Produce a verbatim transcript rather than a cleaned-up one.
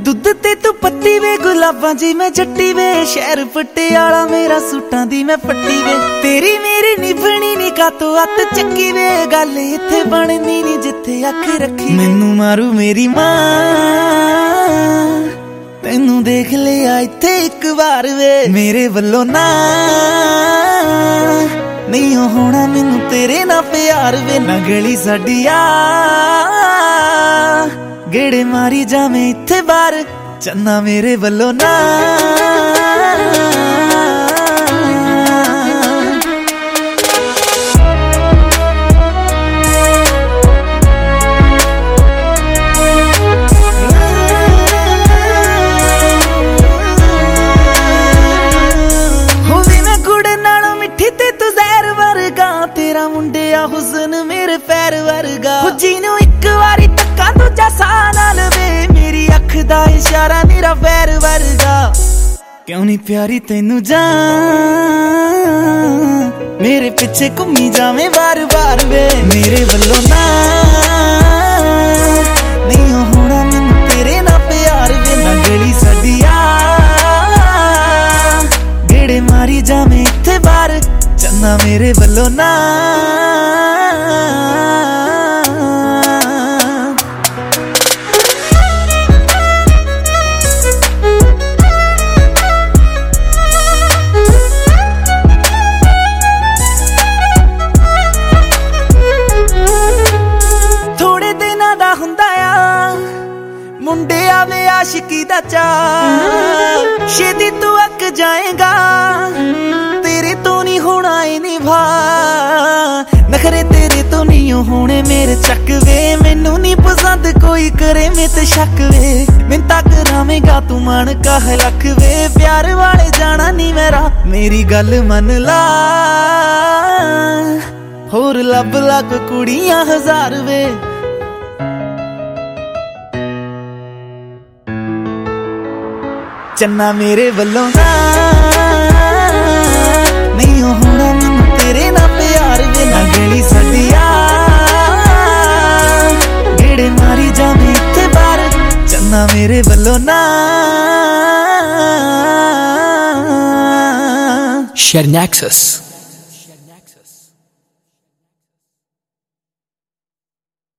दुध ते तू पत्ती वे, गुलाबां जी मैं जट्टी वे, शहर पटियाला मेरा सूटां दी मैं पट्टी वे। तेरी मेरी निभनी नी कातों अत चक्की वे, गल इत्थे बनदी नी जिथे अख रखी। मैनू मारू मेरी मां, तैनू देख लिया इत्थे एक बार वे, मेरे वल्लों ना नहीं होना मैनू तेरे ना प्यार वे। ना गली साडी आ गेड़े मारी जावे इत्थे बार, चन्ना मेरे वल्लों ना। तेरा मुंडिया हुसन मेरे पैर वर्गा, जीनू एक बारी तक्का दूजा साह ना लवे, मेरी अख दा इशारा मेरा पैर वर्गा। क्यों नहीं प्यारी तैनू जान, मेरे पिछे घूमी जावे बार बार वे, मेरे वल्लों ना नहीं होना मैनू तेरे ना प्यार वे। ना गली साडी आ गेड़े मारी जावे इत्थे बार, चन्ना मेरे वल्लों ना। थोड़े दिनां दा हुंदा आ मुंडे आवे आशिकी दा चा, छेती तू अक जाएगा तेरे तो नहीं होना ए निभा, नखरे तेरे तो नहीं होने मेरे चक वे। मैनू नहीं पसंद कोई करे मैं ते शक वे, मिन्नता करावेगा तू मन कह लख वे, प्यार वाले जाना नहीं मेरा मेरी गल मन ला, होर लब लग कुड़ियां हजार वे। चन्ना मेरे वल्लों ना नहीं होना मैनू तेरे ना प्यार वे। ना गली साडी आ गेड़े मारी जावे इत्थे बार, चन्ना मेरे वल्लों ना। Shared Nexus.